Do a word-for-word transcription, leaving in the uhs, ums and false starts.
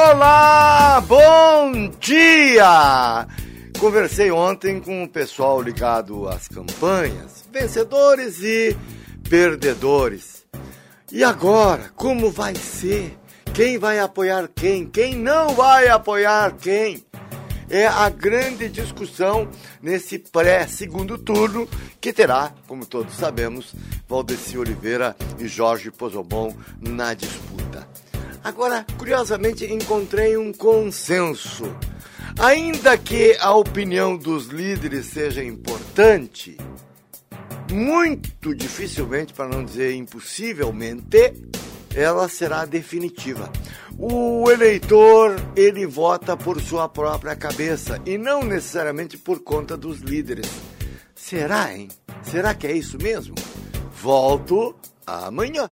Olá, bom dia! Conversei ontem com o pessoal ligado às campanhas, vencedores e perdedores. E agora, como vai ser? Quem vai apoiar quem? Quem não vai apoiar quem? É a grande discussão nesse pré-segundo turno que terá, como todos sabemos, Valdeci Oliveira e Jorge Pozobon na disputa. Agora, curiosamente, encontrei um consenso. Ainda que a opinião dos líderes seja importante, muito dificilmente, para não dizer impossivelmente, ela será definitiva. O eleitor, ele vota por sua própria cabeça e não necessariamente por conta dos líderes. Será, hein? Será que é isso mesmo? Volto amanhã.